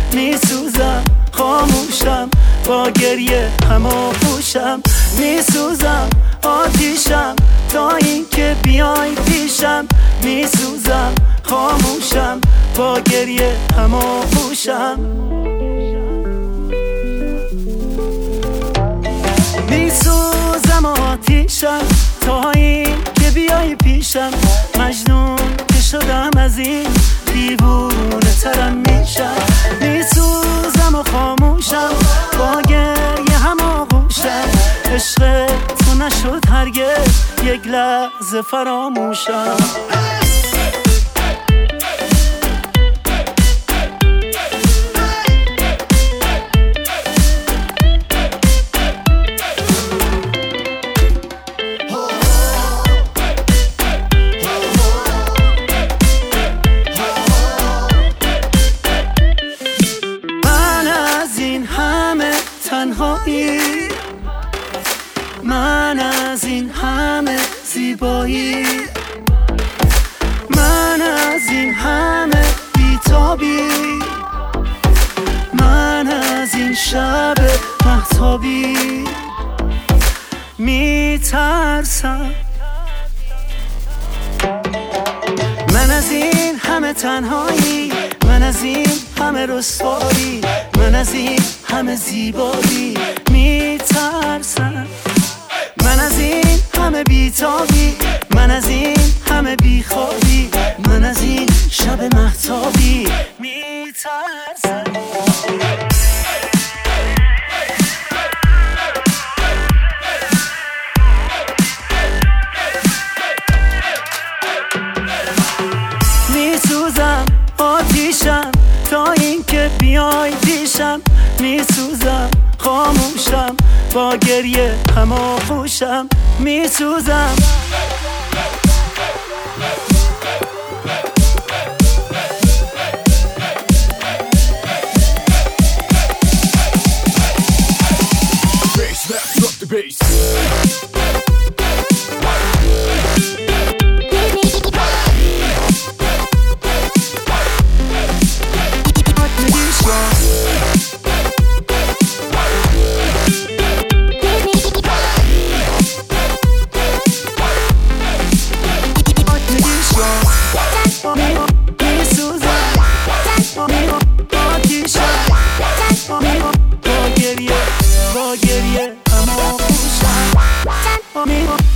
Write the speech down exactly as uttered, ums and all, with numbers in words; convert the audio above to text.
میسوزم خاموشم با گریه همو پوشم میسوزم آتیشم تا اینکه بیای پیشم میسوزم خاموشم با گریه همو پوشم میسوزم آتیشم تا اینکه بیای پیشم مجنون که شدم از این دیوونه ترم میشم میسوزم و خاموشم با گریه هم آغوشم عشق تو نشد هرگز یک لحظه فراموشم تنهایی من از این همه زیبایی من از این همه بیتابی من از این شب مهتابی میترسم من از این همه تنهایی من از این همه رسوایی من از این همه زیبایی میترسم من از این همه بیتابی من از این همه بیخوابی من از این شب مهتابی میترسم میسوزم آتیشم تا اینکه بیای پیشم میسوزم خاموشم با گریه هم آغوشم میسوزم با گریه با گریه هم آغوشم